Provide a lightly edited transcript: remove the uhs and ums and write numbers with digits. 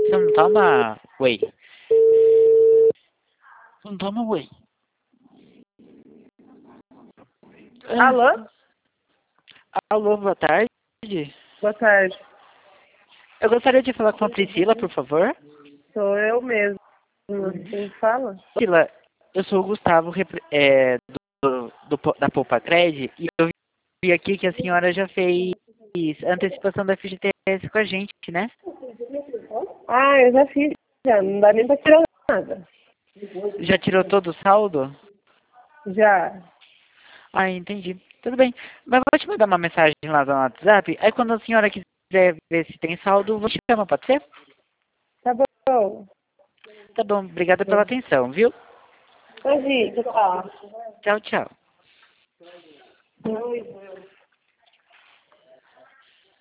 Você não toma whey? Você não toma whey? Alô? Alô, boa tarde. Boa tarde. Eu gostaria de falar com a Priscila, por favor. Sou eu mesmo. Quem fala? Priscila, eu sou o Gustavo, da Poupa Cred, e eu vi aqui que a senhora já fez antecipação da FGTS com a gente, né? Ah, eu já fiz. Já não dá nem pra tirar nada. Já tirou todo o saldo? Já. Ah, entendi. Tudo bem. Mas vou te mandar uma mensagem lá no WhatsApp. Aí quando a senhora quiser ver se tem saldo, você chama, pode ser? Tá bom. Tá bom, obrigada pela atenção, viu? Imagina, tchau. Tchau, tchau. Tchau.